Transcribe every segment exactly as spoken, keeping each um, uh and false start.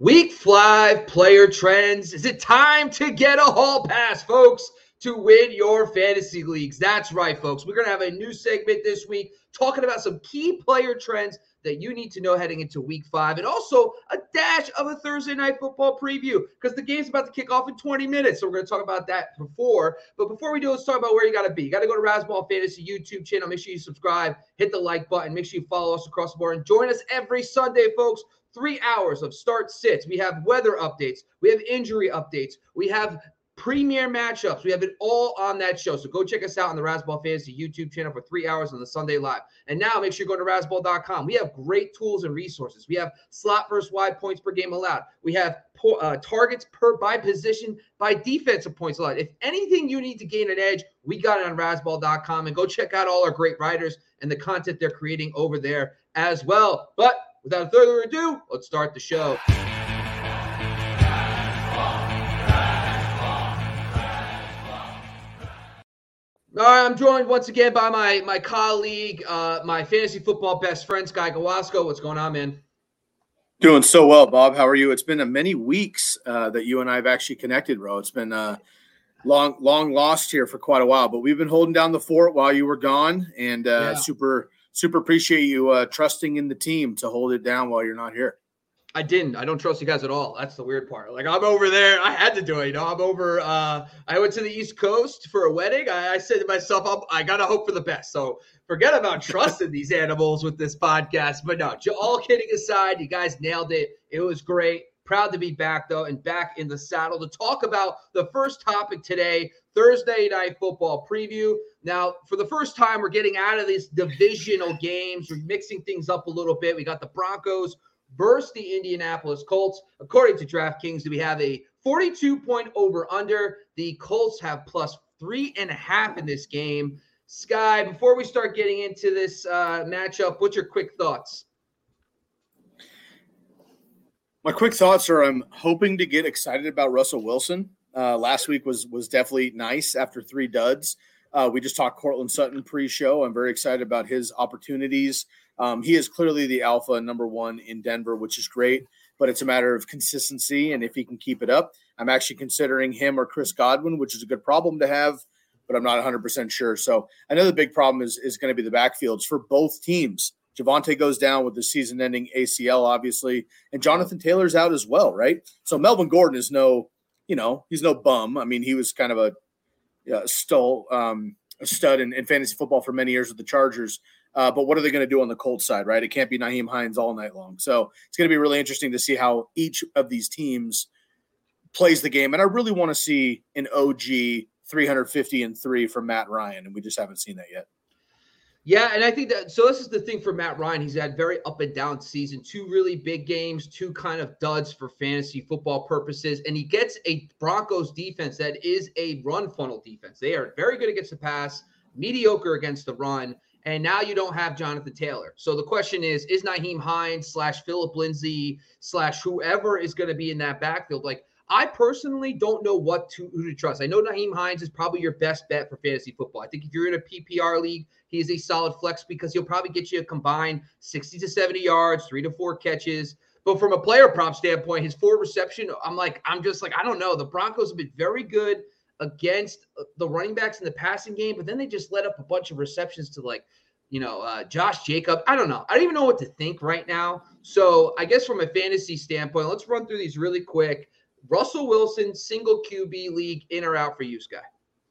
Week five player trends. Is it time to get a hall pass, folks, to win your fantasy leagues? That's right, folks. We're going to have a new segment this week talking about some key player trends that you need to know heading into week five, and also a dash of a Thursday night football preview because the game's about to kick off in twenty minutes. So we're going to talk about that before. But before we do, let's talk about where you got to be. You got to go to Razzball Fantasy YouTube channel. Make sure you subscribe, hit the like button. Make sure you follow us across the board and join us every Sunday, folks. Three hours of start sits. We have weather updates. We have injury updates. We have premier matchups. We have it all on that show. So go check us out on the Razzball Fantasy YouTube channel for three hours on the Sunday Live. And now make sure you go to razzball dot com. We have great tools and resources. We have slot versus wide points per game allowed. We have uh, targets per by position by defensive points allowed. If anything you need to gain an edge, we got it on razzball dot com. And go check out all our great writers and the content they're creating over there as well. But without further ado, let's start the show. All right, I'm joined once again by my my colleague, uh, my fantasy football best friend, Sky Gawasko. What's going on, man? Doing so well, Bob. How are you? It's been a many weeks uh, that you and I have actually connected, bro. It's been uh, long, long lost here for quite a while, but we've been holding down the fort while you were gone, and uh, yeah. super, super appreciate you uh, trusting in the team to hold it down while you're not here. I didn't. I don't trust you guys at all. That's the weird part. Like, I'm over there. I had to do it. You know, I'm over. Uh, I went to the East Coast for a wedding. I, I said to myself, I'm, I got to hope for the best. So forget about trusting these animals with this podcast. But no, all kidding aside, you guys nailed it. It was great. Proud to be back, though, and back in the saddle to talk about the first topic today, Thursday Night Football preview. Now, for the first time, we're getting out of these divisional games. We're mixing things up a little bit. We got the Broncos versus the Indianapolis Colts. According to DraftKings, we have a forty-two point over-under. The Colts have plus three and a half in this game. Sky, before we start getting into this uh, matchup, what's your quick thoughts? My quick thoughts are I'm hoping to get excited about Russell Wilson. Uh, last week was was definitely nice after three duds. Uh, we just talked Cortland Sutton pre-show. I'm very excited about his opportunities. Um, he is clearly the alpha number one in Denver, which is great, but it's a matter of consistency and if he can keep it up. I'm actually considering him or Chris Godwin, which is a good problem to have, but I'm not one hundred percent sure. So another big problem is, is going to be the backfields for both teams. Javonte goes down with the season-ending A C L, obviously, and Jonathan Taylor's out as well, right? So Melvin Gordon is no, you know, he's no bum. I mean, he was kind of a uh, still um, a stud in, in fantasy football for many years with the Chargers. Uh, but what are they going to do on the Colts side, right? It can't be Nyheim Hines all night long. So it's going to be really interesting to see how each of these teams plays the game. And I really want to see an O G three fifty and three from Matt Ryan, and we just haven't seen that yet. Yeah, and I think that – so this is the thing for Matt Ryan. He's had very up and down season, two really big games, two kind of duds for fantasy football purposes, and he gets a Broncos defense that is a run funnel defense. They are very good against the pass, mediocre against the run, and now you don't have Jonathan Taylor. So the question is, is Nyheim Hines slash Phillip Lindsay slash whoever is going to be in that backfield? Like, I personally don't know what to who to trust. I know Nyheim Hines is probably your best bet for fantasy football. I think if you're in a P P R league, he is a solid flex because he'll probably get you a combined sixty to seventy yards, three to four catches. But from a player prop standpoint, his four reception, I'm like, I'm just like, I don't know. The Broncos have been very good against the running backs in the passing game, but then they just let up a bunch of receptions to like, you know, uh, Josh Jacob. I don't know. I don't even know what to think right now. So I guess from a fantasy standpoint, let's run through these really quick. Russell Wilson, single Q B league, in or out for you, Sky?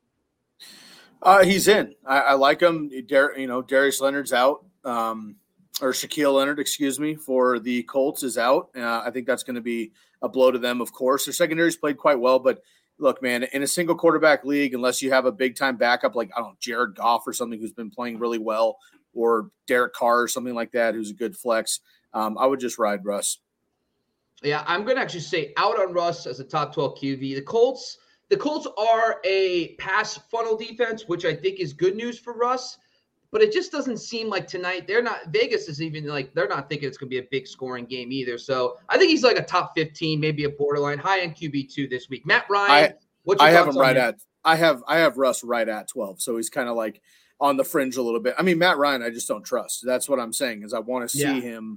Uh, he's in. I, I like him. Dar- you know, Darius Leonard's out, um, or Shaquille Leonard, excuse me, for the Colts is out. Uh, I think that's going to be a blow to them, of course. Their secondary's played quite well, but look, man, in a single quarterback league, unless you have a big-time backup like, I don't know, Jared Goff or something who's been playing really well, or Derek Carr or something like that who's a good flex, um, I would just ride Russ. Yeah, I'm going to actually say out on Russ as a top twelve Q B. The Colts, the Colts are a pass funnel defense, which I think is good news for Russ. But it just doesn't seem like tonight they're not – Vegas is even like – they're not thinking it's going to be a big scoring game either. So I think he's like a top fifteen, maybe a borderline high-end Q B two this week. Matt Ryan, I, what's your I have thoughts him right on him? at – I have I have Russ right at twelve. So he's kind of like on the fringe a little bit. I mean, Matt Ryan I just don't trust. That's what I'm saying is I want to see Yeah. him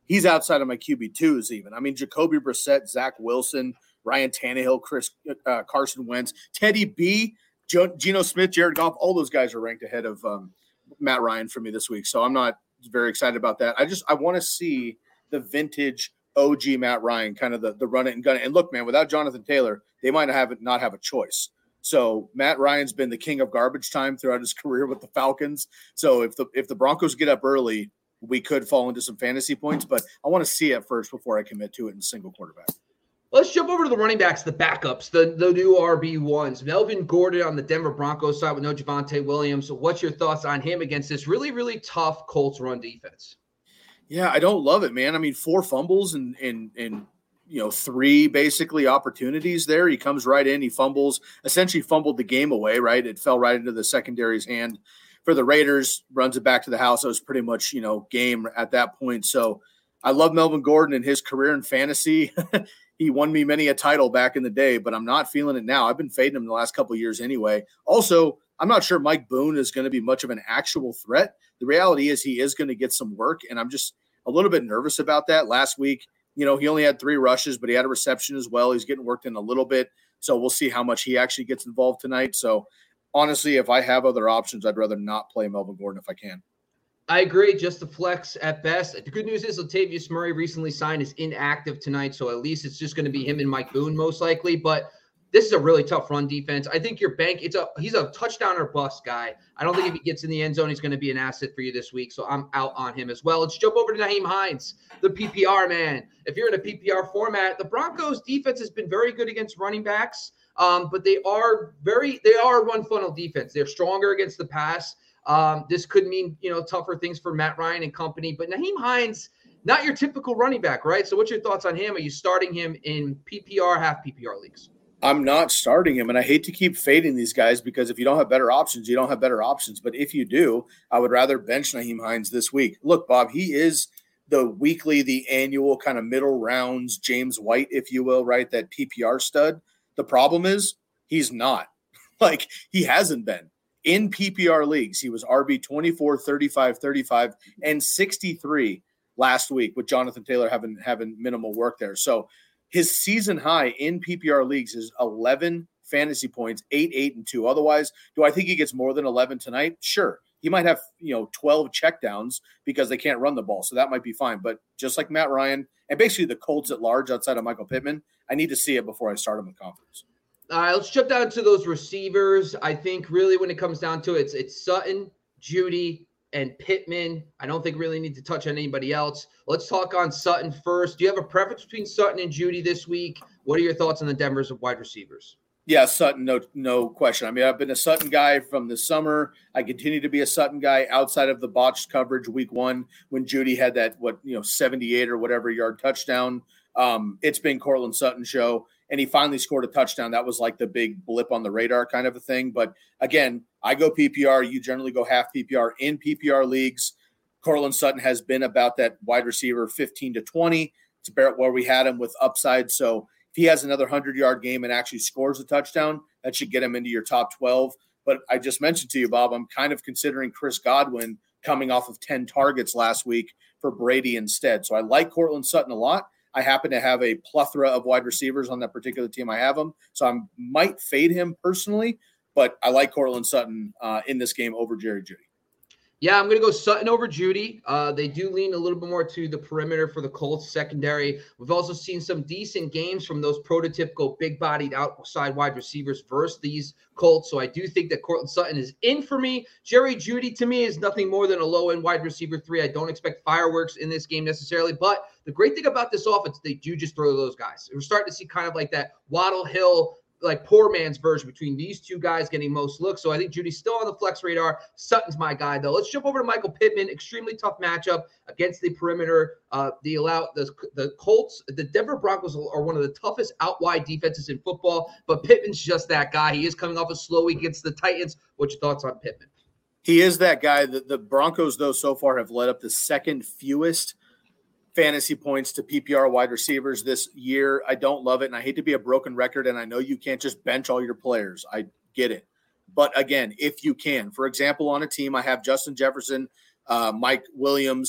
he's outside of my Q B twos even. I mean, Jacoby Brissett, Zach Wilson, Ryan Tannehill, Chris uh, Carson Wentz, Teddy B, jo- Geno Smith, Jared Goff, all those guys are ranked ahead of um, Matt Ryan for me this week. So I'm not very excited about that. I just I want to see the vintage O G Matt Ryan, kind of the, the run it and gun it. And look, man, without Jonathan Taylor, they might have it, not have a choice. So Matt Ryan's been the king of garbage time throughout his career with the Falcons. So if the if the Broncos get up early, we could fall into some fantasy points, but I want to see it first before I commit to it in single quarterback. Let's jump over to the running backs, the backups, the, the new R B ones. Melvin Gordon on the Denver Broncos side with no Javonte Williams. So what's your thoughts on him against this really, really tough Colts run defense? Yeah, I don't love it, man. I mean, four fumbles and and and you know, three basically opportunities there. He comes right in, he fumbles, essentially fumbled the game away, right? It fell right into the secondary's hand for the Raiders, runs it back to the house. It was pretty much, you know, game at that point. So I love Melvin Gordon and his career in fantasy. He won me many a title back in the day, but I'm not feeling it now. I've been fading him the last couple of years anyway. Also, I'm not sure Mike Boone is going to be much of an actual threat. The reality is he is going to get some work, and I'm just a little bit nervous about that. Last week, you know, he only had three rushes, but he had a reception as well. He's getting worked in a little bit. So we'll see how much he actually gets involved tonight. So honestly, if I have other options, I'd rather not play Melvin Gordon if I can. I agree. Just a flex at best. The good news is Latavius Murray recently signed is inactive tonight. So at least it's just going to be him and Mike Boone most likely. But this is a really tough run defense. I think your bank, it's a he's a touchdown or bust guy. I don't think if he gets in the end zone, he's going to be an asset for you this week. So I'm out on him as well. Let's jump over to Nyheim Hines, the P P R man. If you're in a P P R format, the Broncos defense has been very good against running backs, um, but they are very they are a run funnel defense. They're stronger against the pass. Um, this could mean, you know, tougher things for Matt Ryan and company. But Nyheim Hines, not your typical running back, right? So what's your thoughts on him? Are you starting him in P P R, half P P R leagues? I'm not starting him, and I hate to keep fading these guys because if you don't have better options, you don't have better options. But if you do, I would rather bench Nyheim Hines this week. Look, Bob, he is the weekly, the annual kind of middle rounds James White, if you will, right? That P P R stud. The problem is he's not. Like, he hasn't been. In P P R leagues, he was R B twenty-four, thirty-five, thirty-five, and sixty-three last week with Jonathan Taylor having having minimal work there. So his season high in P P R leagues is eleven fantasy points, eight, eight, and two. Otherwise, do I think he gets more than eleven tonight? Sure. He might have, you know, twelve checkdowns because they can't run the ball. So that might be fine. But just like Matt Ryan and basically the Colts at large outside of Michael Pittman, I need to see it before I start him with confidence. All right, let's jump down to those receivers. I think really when it comes down to it, it's, it's Sutton, Judy, and Pittman. I don't think really need to touch on anybody else. Let's talk on Sutton first. Do you have a preference between Sutton and Judy this week? What are your thoughts on the Denver's of wide receivers? Yeah, Sutton, no, no question. I mean, I've been a Sutton guy from the summer. I continue to be a Sutton guy outside of the botched coverage week one when Judy had that, what, you know, seventy-eight or whatever yard touchdown. Um, it's been Courtland Sutton's show, and he finally scored a touchdown. That was like the big blip on the radar kind of a thing. But again, I go P P R. You generally go half P P R in P P R leagues. Courtland Sutton has been about that wide receiver fifteen to twenty. It's about where we had him with upside. So if he has another hundred-yard game and actually scores a touchdown, that should get him into your top twelve. But I just mentioned to you, Bob, I'm kind of considering Chris Godwin coming off of ten targets last week for Brady instead. So I like Courtland Sutton a lot. I happen to have a plethora of wide receivers on that particular team. I have him. So I might fade him personally, but I like Courtland Sutton uh, in this game over Jerry Jeudy. Yeah, I'm going to go Sutton over Judy. Uh, they do lean a little bit more to the perimeter for the Colts secondary. We've also seen some decent games from those prototypical big-bodied outside wide receivers versus these Colts. So I do think that Courtland Sutton is in for me. Jerry Jeudy, to me, is nothing more than a low-end wide receiver three. I don't expect fireworks in this game necessarily. But the great thing about this offense, they do just throw those guys. We're starting to see kind of like that Waddle Hill, like poor man's version between these two guys getting most looks. So I think Judy's still on the flex radar. Sutton's my guy, though. Let's jump over to Michael Pittman. Extremely tough matchup against the perimeter. Uh, the allow the, the Colts, the Denver Broncos are one of the toughest out wide defenses in football, but Pittman's just that guy. He is coming off a slow week against the Titans. What's your thoughts on Pittman? He is that guy. The, the Broncos, though, so far have led up the second fewest fantasy points to P P R wide receivers this year. I don't love it, and I hate to be a broken record, and I know you can't just bench all your players. I get it. But again, if you can, for example, on a team, I have Justin Jefferson, uh, Mike Williams,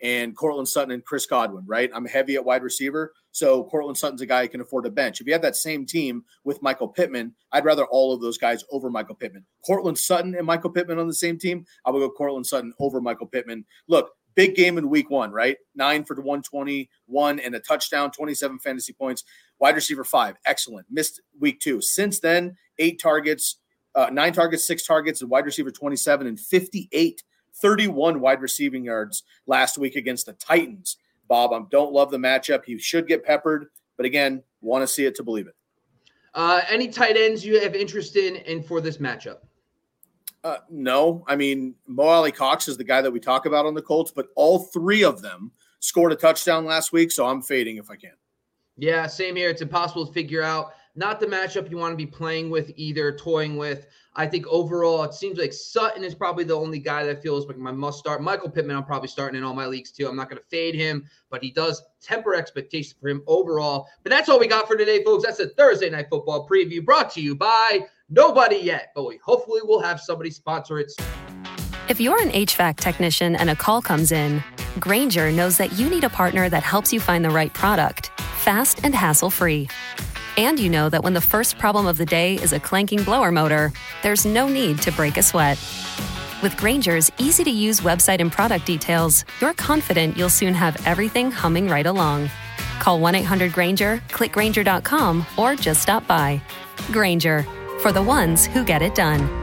and Courtland Sutton and Chris Godwin, right? I'm heavy at wide receiver, so Courtland Sutton's a guy I can afford to bench. If you have that same team with Michael Pittman, I'd rather all of those guys over Michael Pittman. Courtland Sutton and Michael Pittman on the same team, I would go Courtland Sutton over Michael Pittman. Look, big game in week one, right? Nine for one twenty-one and a touchdown, twenty-seven fantasy points. Wide receiver five, excellent. Missed week two. Since then, eight targets, uh, nine targets, six targets, and wide receiver twenty-seven and fifty-eight, thirty-one wide receiving yards last week against the Titans. Bob, I don't love the matchup. He should get peppered, but again, want to see it to believe it. Uh, any tight ends you have interest in, in for this matchup? Uh, no, I mean, Mo Alley Cox is the guy that we talk about on the Colts, but all three of them scored a touchdown last week, so I'm fading if I can. Yeah, same here. It's impossible to figure out. Not the matchup you want to be playing with either, toying with. I think overall, it seems like Sutton is probably the only guy that feels like my must start. Michael Pittman, I'm probably starting in all my leagues too. I'm not going to fade him, but he does temper expectations for him overall. But that's all we got for today, folks. That's a Thursday Night Football preview brought to you by nobody yet, but we hopefully we'll have somebody sponsor it soon. If you're an H V A C technician and a call comes in, Grainger knows that you need a partner that helps you find the right product, fast and hassle-free. And you know that when the first problem of the day is a clanking blower motor, there's no need to break a sweat. With Grainger's easy-to-use website and product details, you're confident you'll soon have everything humming right along. Call one eight hundred Grainger, click Grainger dot com, or just stop by. Grainger, for the ones who get it done.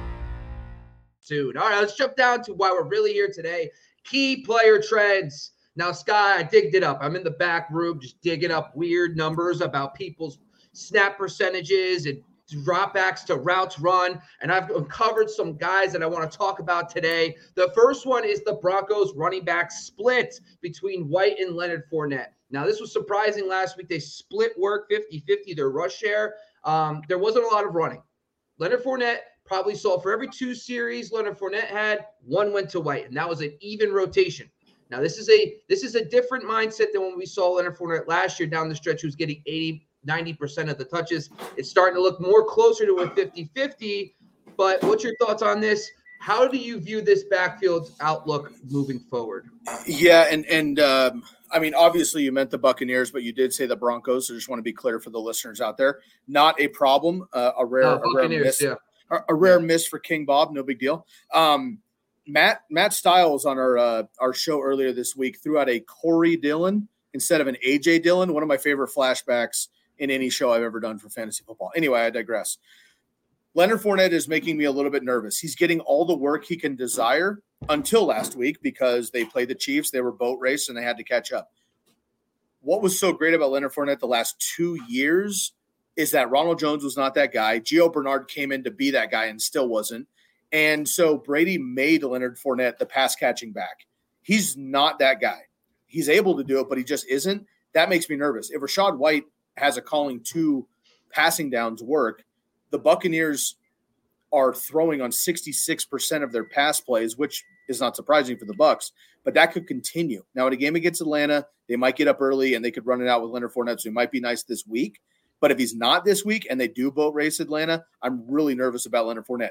Soon. All right, let's jump down to why we're really here today. Key player trends. Now, Sky, I digged it up. I'm in the back room just digging up weird numbers about people's snap percentages and dropbacks to routes run, and I've uncovered some guys that I want to talk about today. The first one is the Broncos running back split between White and Leonard Fournette. Now, this was surprising last week. They split work fifty-fifty, their rush share. Um, there wasn't a lot of running. Leonard Fournette probably saw for every two series Leonard Fournette had, one went to White, and that was an even rotation. Now, this is a this is a different mindset than when we saw Leonard Fournette last year down the stretch, who was getting eighty, ninety percent of the touches. It's starting to look more closer to a fifty-fifty, but what's your thoughts on this? How do you view this backfield outlook moving forward? Yeah, and and um, I mean, obviously you meant the Buccaneers, but you did say the Broncos, so I just want to be clear for the listeners out there. Not a problem, uh, a rare, No, a rare miss. Yeah. A, a rare miss for King Bob, no big deal. Um, Matt Matt Stiles on our uh, our show earlier this week threw out a Corey Dillon instead of an A J Dillon, one of my favorite flashbacks in any show I've ever done for fantasy football. Anyway, I digress. Leonard Fournette is making me a little bit nervous. He's getting all the work he can desire until last week because they played the Chiefs. They were boat race and they had to catch up. What was so great about Leonard Fournette the last two years is that Ronald Jones was not that guy. Gio Bernard came in to be that guy and still wasn't. And so Brady made Leonard Fournette the pass-catching back. He's not that guy. He's able to do it, but he just isn't. That makes me nervous. If Rachaad White has a calling to passing downs work, the Buccaneers are throwing on sixty-six percent of their pass plays, which is not surprising for the Bucs, but that could continue. Now, in a game against Atlanta, they might get up early and they could run it out with Leonard Fournette, so he might be nice this week. But if he's not this week and they do boat race Atlanta, I'm really nervous about Leonard Fournette.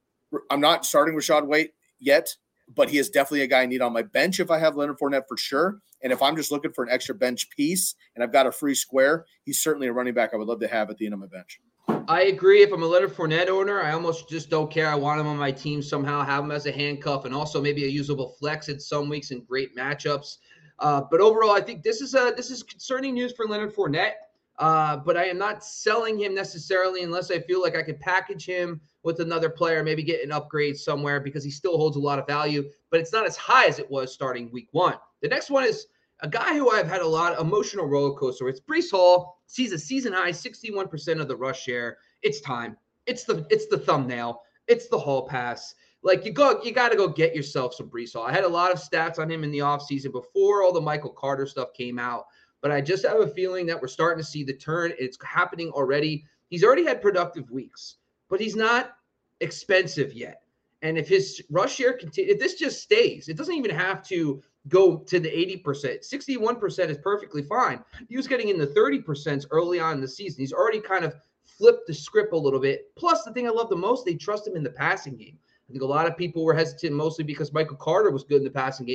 I'm not starting Rachaad White yet, but he is definitely a guy I need on my bench if I have Leonard Fournette for sure. And if I'm just looking for an extra bench piece and I've got a free square, he's certainly a running back I would love to have at the end of my bench. I agree. If I'm a Leonard Fournette owner, I almost just don't care. I want him on my team somehow, have him as a handcuff, and also maybe a usable flex in some weeks in great matchups. Uh, but overall, I think this is a, this is concerning news for Leonard Fournette. Uh, but I am not selling him necessarily unless I feel like I could package him with another player, maybe get an upgrade somewhere because he still holds a lot of value, but it's not as high as it was starting week one. The next one is a guy who I've had a lot of emotional roller coaster. It's Breece Hall. Sees a season high, sixty-one percent of the rush share. It's time. It's the it's the thumbnail. It's the Hall pass. Like you go, you got to go get yourself some Breece Hall. I had a lot of stats on him in the offseason before all the Michael Carter stuff came out. But I just have a feeling that we're starting to see the turn. It's happening already. He's already had productive weeks, but he's not expensive yet. And if his rush share continues, if this just stays, it doesn't even have to go to the eighty percent. sixty-one percent is perfectly fine. He was getting in the thirty percent early on in the season. He's already kind of flipped the script a little bit. Plus, the thing I love the most, they trust him in the passing game. I think a lot of people were hesitant mostly because Michael Carter was good in the passing game.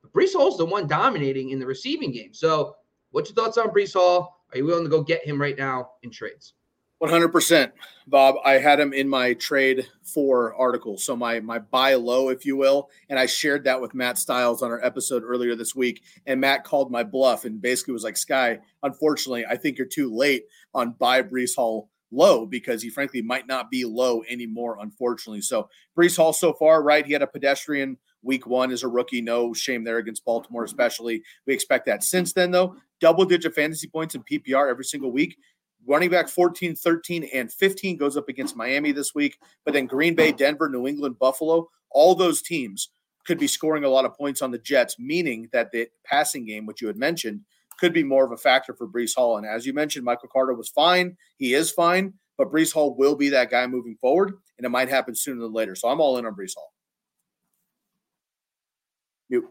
But Breece Hall's the one dominating in the receiving game. So what's your thoughts on Breece Hall? Are you willing to go get him right now in trades? one hundred percent, Bob. I had him in my trade for article, so my my buy low, if you will, and I shared that with Matt Stiles on our episode earlier this week, and Matt called my bluff and basically was like, Sky, unfortunately, I think you're too late on buy Breece Hall low because he frankly might not be low anymore, unfortunately. So Breece Hall so far, right, he had a pedestrian week one as a rookie. No shame there against Baltimore especially. We expect that. Since then, though, double-digit fantasy points in P P R every single week. Running back fourteen, thirteen, and fifteen goes up against Miami this week. But then Green Bay, Denver, New England, Buffalo, all those teams could be scoring a lot of points on the Jets, meaning that the passing game, which you had mentioned, could be more of a factor for Breece Hall. And as you mentioned, Michael Carter was fine. He is fine. But Breece Hall will be that guy moving forward, and it might happen sooner than later. So I'm all in on Breece Hall. You.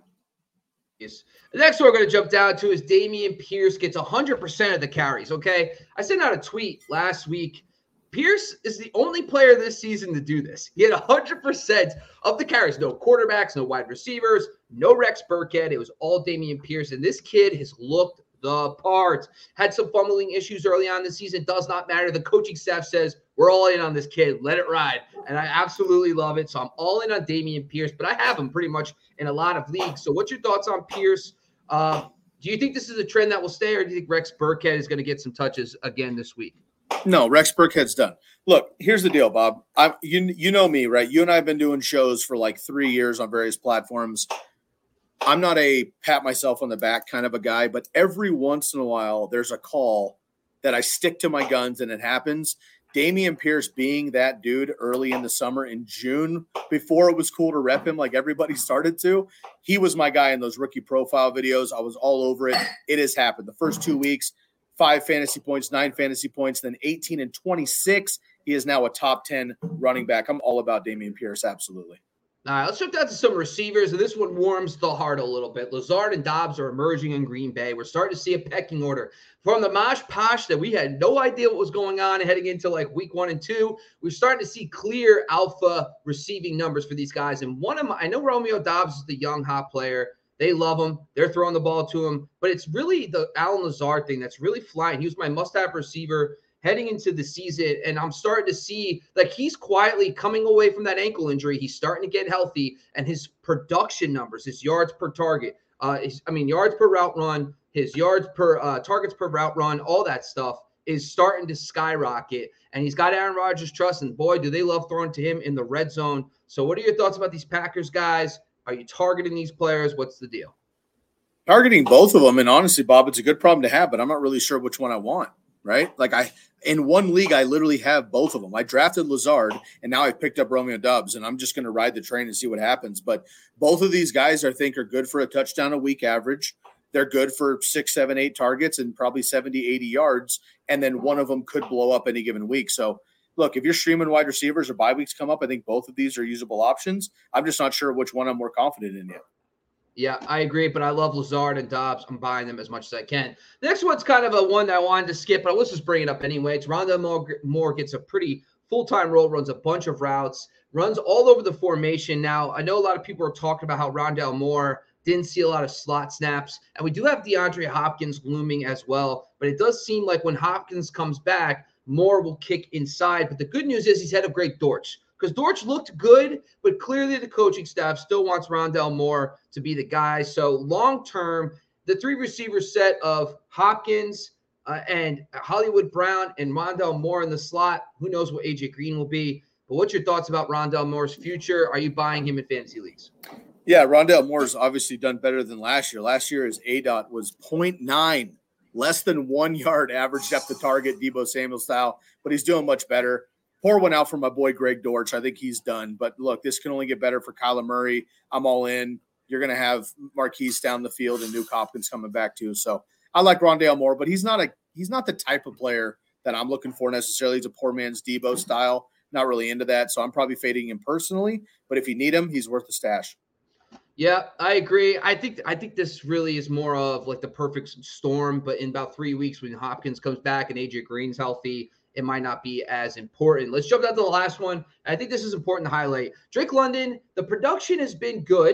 Yes. The next one we're going to jump down to is Dameon Pierce gets one hundred percent of the carries, okay? I sent out a tweet last week. Pierce is the only player this season to do this. He had one hundred percent of the carries. No quarterbacks, no wide receivers, no Rex Burkhead. It was all Dameon Pierce, and this kid has looked the part. Had some fumbling issues early on this season. Does not matter. The coaching staff says, we're all in on this kid. Let it ride. And I absolutely love it. So I'm all in on Dameon Pierce, but I have him pretty much in a lot of leagues. So what's your thoughts on Pierce? Uh, do you think this is a trend that will stay, or do you think Rex Burkhead is going to get some touches again this week? No, Rex Burkhead's done. Look, here's the deal, Bob. I you you know me, right? You and I have been doing shows for like three years on various platforms. I'm not a pat myself on the back kind of a guy, but every once in a while there's a call that I stick to my guns and it happens. Dameon Pierce being that dude early in the summer in June, before it was cool to rep him like everybody started to, he was my guy in those rookie profile videos. I was all over it. It has happened. The first two weeks, five fantasy points, nine fantasy points, then eighteen and twenty-six. He is now a top ten running back. I'm all about Dameon Pierce, absolutely. All right, let's jump down to some receivers, and this one warms the heart a little bit. Lazard and Dobbs are emerging in Green Bay. We're starting to see a pecking order from the Mosh Posh that we had no idea what was going on heading into like week one and two. We're starting to see clear alpha receiving numbers for these guys. And one of my, I know Romeo Dobbs is the young hot player. They love him. They're throwing the ball to him. But it's really the Allen Lazard thing that's really flying. He was my must-have receiver heading into the season, and I'm starting to see like he's quietly coming away from that ankle injury. He's starting to get healthy, and his production numbers, his yards per target, uh, his, I mean, yards per route run, his yards per uh, targets per route run, all that stuff is starting to skyrocket. And he's got Aaron Rodgers' trust, and boy, do they love throwing to him in the red zone. So what are your thoughts about these Packers guys? Are you targeting these players? What's the deal? Targeting both of them, and honestly, Bob, it's a good problem to have, but I'm not really sure which one I want. Right? Like I, in one league, I literally have both of them. I drafted Lazard and now I picked up Romeo Dobbs, and I'm just going to ride the train and see what happens. But both of these guys, I think, are good for a touchdown a week average. They're good for six, seven, eight targets and probably seventy, eighty yards. And then one of them could blow up any given week. So look, if you're streaming wide receivers or bye weeks come up, I think both of these are usable options. I'm just not sure which one I'm more confident in yet. Yeah, I agree, but I love Lazard and Dobbs. I'm buying them as much as I can. The next one's kind of a one that I wanted to skip, but let's just bring it up anyway. It's Rondale Moore, Moore gets a pretty full-time role, runs a bunch of routes, runs all over the formation. Now, I know a lot of people are talking about how Rondale Moore didn't see a lot of slot snaps, and we do have DeAndre Hopkins looming as well, but it does seem like when Hopkins comes back, Moore will kick inside. But the good news is he's had a great Dortch. Because Dortch looked good, but clearly the coaching staff still wants Rondale Moore to be the guy. So long-term, the three receiver set of Hopkins uh, and Hollywood Brown and Rondale Moore in the slot, who knows what A J Green will be. But what's your thoughts about Rondale Moore's future? Are you buying him in fantasy leagues? Yeah, Rondale Moore's obviously done better than last year. Last year his A D O T was point nine, less than one yard average depth of target, Deebo Samuel style, but he's doing much better. Pour one out for my boy Greg Dortch. I think he's done. But look, this can only get better for Kyler Murray. I'm all in. You're going to have Marquise down the field and Nuke Hopkins coming back too. So I like Rondale Moore, but he's not a he's not the type of player that I'm looking for necessarily. He's a poor man's Deebo style. Not really into that. So I'm probably fading him personally. But if you need him, he's worth the stash. Yeah, I agree. I think I think this really is more of like the perfect storm. But in about three weeks when Hopkins comes back and A J Green's healthy, it might not be as important. Let's jump down to the last one. I think this is important to highlight. Drake London, the production has been good,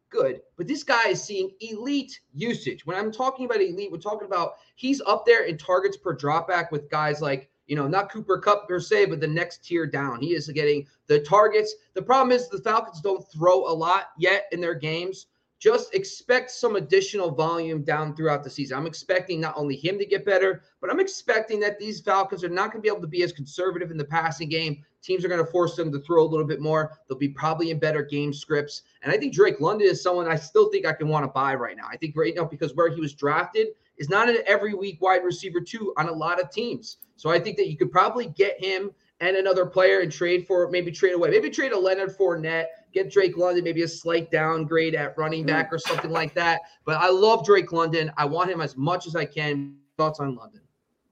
good, but this guy is seeing elite usage. When I'm talking about elite, we're talking about he's up there in targets per dropback with guys like, you know, not Cooper Kupp per se, but the next tier down. He is getting the targets. The problem is the Falcons don't throw a lot yet in their games. Just expect some additional volume down throughout the season. I'm expecting not only him to get better, but I'm expecting that these Falcons are not going to be able to be as conservative in the passing game. Teams are going to force them to throw a little bit more. They'll be probably in better game scripts. And I think Drake London is someone I still think I can want to buy right now. I think right now, because where he was drafted is not an every week wide receiver two on a lot of teams. So I think that you could probably get him and another player and trade for, maybe trade away. Maybe trade a Leonard Fournette, get Drake London, maybe a slight downgrade at running back or something like that. But I love Drake London. I want him as much as I can. Thoughts on London?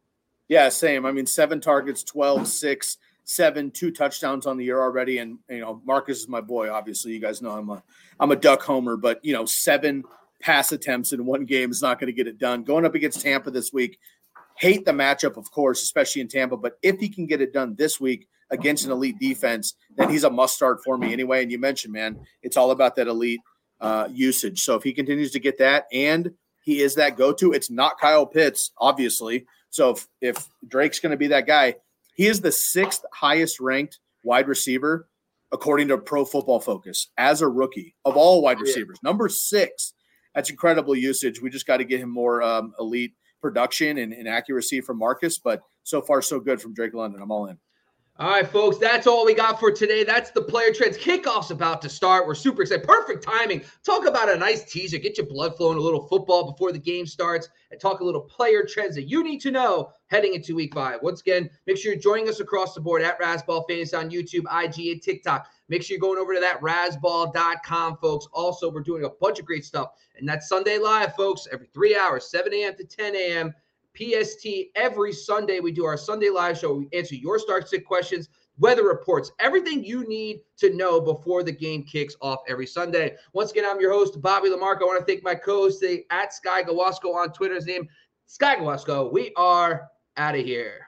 Yeah, same. I mean, seven targets, twelve, six, seven, two touchdowns on the year already. And, you know, Marcus is my boy. Obviously, you guys know I'm a, I'm a Duck homer, but, you know, seven pass attempts in one game is not going to get it done. Going up against Tampa this week, hate the matchup, of course, especially in Tampa. But if he can get it done this week against an elite defense, then he's a must start for me anyway. And you mentioned, man, it's all about that elite uh, usage. So if he continues to get that and he is that go-to, it's not Kyle Pitts, obviously. So if, if Drake's going to be that guy, he is the sixth highest ranked wide receiver, according to Pro Football Focus, as a rookie of all wide receivers. Yeah. Number six. That's incredible usage. We just got to get him more um, elite production and, and accuracy from Marcus, but so far so good from Drake London. I'm all in. All right, folks, that's all we got for today. That's the Player Trends. Kickoff's about to start. We're super excited. Perfect timing. Talk about a nice teaser. Get your blood flowing, a little football before the game starts, and talk a little Player Trends that you need to know heading into week five. Once again, make sure you're joining us across the board at Razzball Fantasy on YouTube, I G, and TikTok. Make sure you're going over to that razzball dot com, folks. Also, we're doing a bunch of great stuff. And that's Sunday Live, folks, every three hours, seven a.m. to ten a.m. P S T. Every Sunday, we do our Sunday Live show. We answer your start sit questions, weather reports, everything you need to know before the game kicks off every Sunday. Once again, I'm your host, Bobby Lamarco. I want to thank my co-host at Sky Gawasco on Twitter. His name, Sky Gawasco. We are out of here.